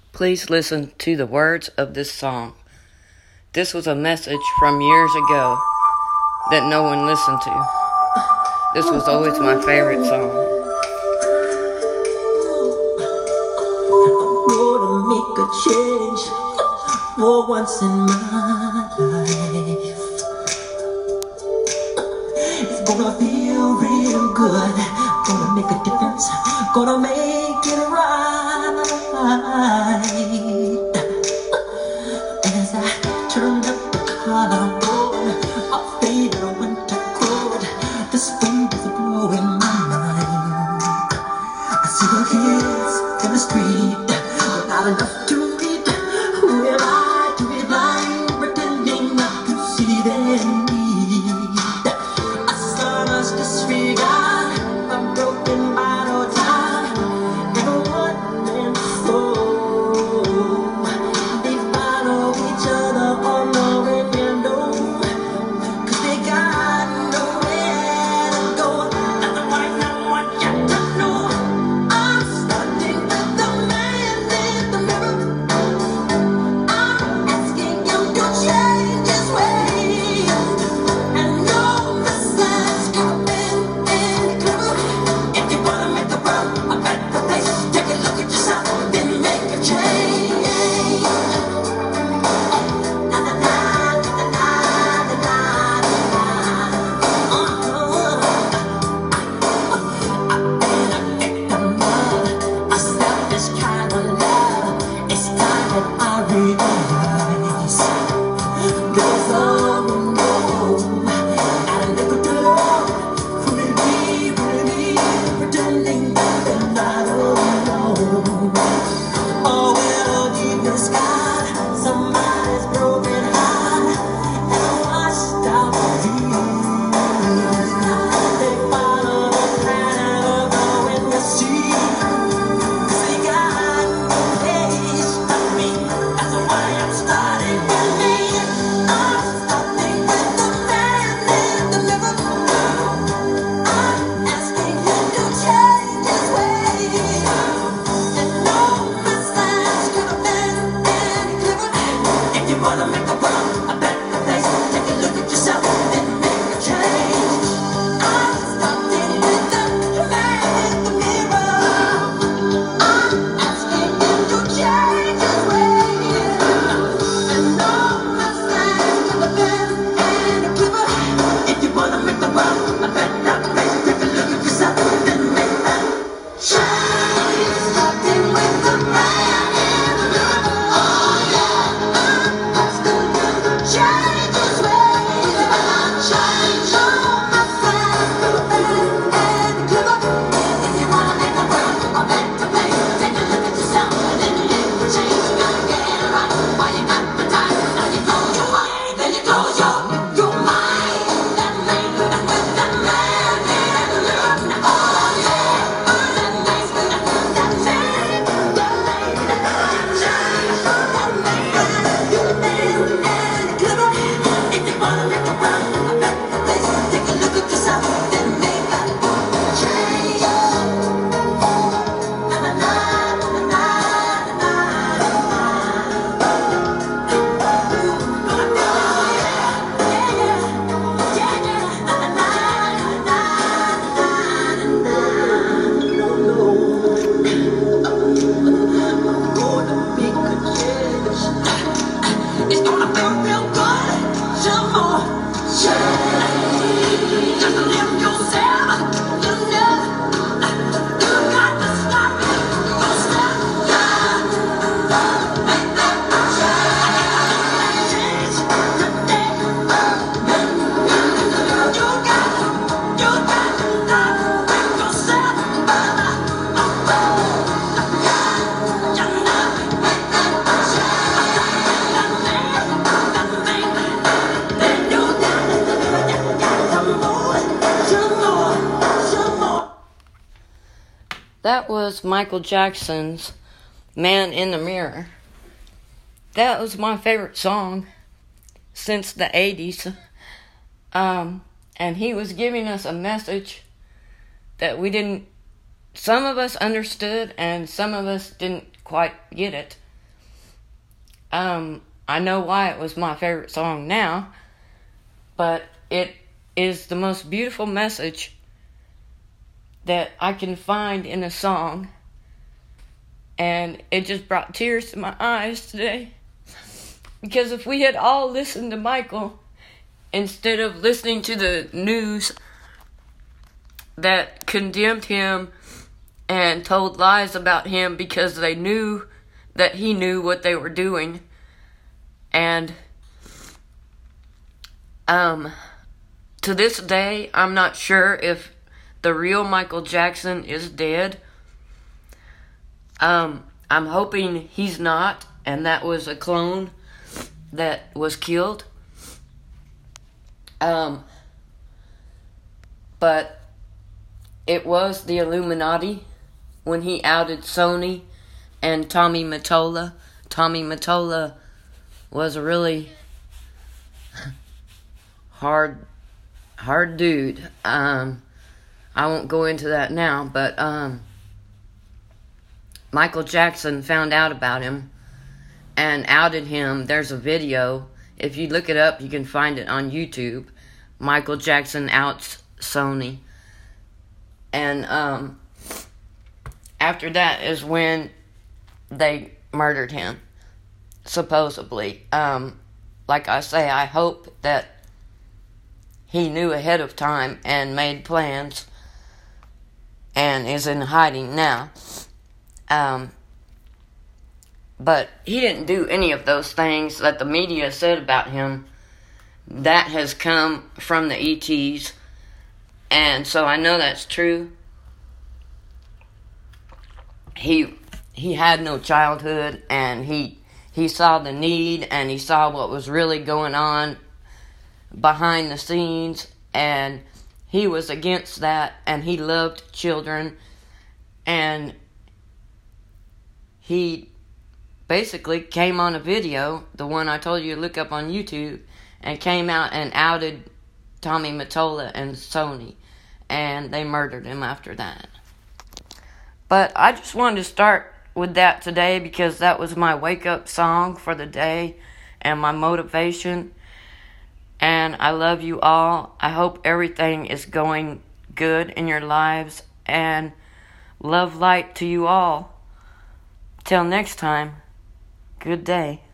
Please listen to the words of this song. This was a message from years ago that no one listened to. This was always my favorite song. I'm gonna make a change for once in my life. It's gonna feel real good. Gonna make a difference. Gonna make it right. As I turn up the collarbone, my favorite winter coat, this wind is blowing my mind. I see the kids in the street, but not enough to read. Who am I to be blind, pretending not to see their need? I saw us disregard a broken bottle time and a one-man show. They follow each other on the window, 'cause they got nowhere to go. That's why I want you to know I'm starting with the man in the mirror. I'm asking him to change his ways, and no message can bend any clearer. If you wanna make the world a better place, take a look at yourself, then make a change. Na na na na na na na a selfish kind of love. It's time that I realize there's someone more. Not a little girl, really pretending that they're not alone. Oh, well, deep in the sky, somebody's broken heart and washed out dreams. They follow the pattern of the wind to sea, 'cause they got no place to be. That's why I'm starting with me. I'm starting with the man in the mirror. I'm asking him to change his ways, and no message could have been any clearer. If you wanna make the world a better place, take a look at yourself and make a change. I'm starting with the man in the mirror. I'm asking him to change his ways, and no message could have been any clearer. If you wanna make the world a better place, take a look at yourself and make that change. Starting with the man in the mirror. Oh yeah, I'm asking him to change his ways. Change, no message could have been any clearer. If you wanna make the world a better place, take a look at yourself and then make a change. You gotta get it right while you got the time. Now you close your heart, then you close your mind. That man, that's with that man in the mirror. Oh yeah, that man's with that man, that man, that change, that man, you man and clever. If you wanna make the world a better place, take a look at yourself, then make that change. Na na na na na na It's gonna feel real good. Some more change. Just live yourself. You know, you got to stop it. Don't stop. Make that change today. You got to stop with yourself. You know, make that That was Michael Jackson's Man in the Mirror. That was my favorite song since the 80s. And he was giving us a message that some of us understood and some of us didn't quite get it. I know why it was my favorite song now, but it is the most beautiful message that I can find in a song, and it just brought tears to my eyes today, because if we had all listened to Michael instead of listening to the news that condemned him and told lies about him because they knew that he knew what they were doing, and to this day, I'm not sure if the real Michael Jackson is dead. I'm hoping he's not, and that was a clone that was killed. But it was the Illuminati when he outed Sony and Tommy Mottola. Tommy Mottola was a really hard dude. I won't go into that now, but Michael Jackson found out about him and outed him. There's a video. If you look it up, you can find it on YouTube. Michael Jackson outs Sony. And after that is when they murdered him, supposedly. Like I say, I hope that he knew ahead of time and made plans and is in hiding now. But he didn't do any of those things that the media said about him. That has come from the ETs. And so I know that's true. He had no childhood, and he saw the need, and he saw what was really going on behind the scenes, and he was against that, and he loved children, and he basically came on a video, the one I told you to look up on YouTube, and came out and outed Tommy Mottola and Sony, and they murdered him after that. But I just wanted to start with that today because that was my wake-up song for the day and my motivation. And I love you all. I hope everything is going good in your lives, and love light to you all. Till next time, good day.